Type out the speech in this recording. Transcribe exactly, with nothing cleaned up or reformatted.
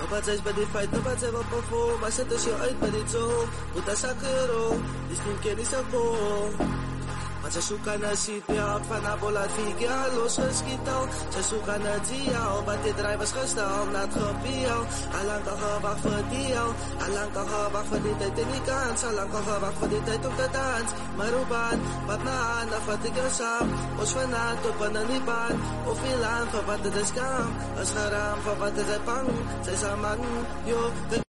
wat sy's by die feit, nou wat sy wil perform. Hy sit as jou uit by die tool, moet hy sakke rol, die stem ken die sakol. Want sy soek aan 'n seat, ja, van 'n bolatiek, ja, los geskiet al. Sy soek aan 'n dial, wat die dryf was gestel, net gepiel. Allang al gewag vir die al, allang al gewag vir die tyd en die kans, allang al gewag vir die tyd om te dans. Maar hoe baan, wat na aan, dan vat ek jou saam. Ons vanavond op aan die baan, of wie lang, vir wat het is kam. Is geraam, vir wat het is bang, sy is een man, yo,